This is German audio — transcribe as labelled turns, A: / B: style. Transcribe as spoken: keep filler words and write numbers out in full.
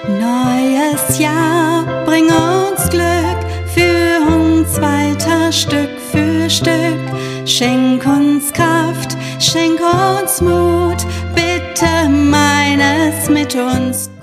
A: Neues Jahr, bring uns Glück, führ uns weiter Stück für Stück. Schenk uns Kraft, schenk uns Mut, bitte meines mit uns.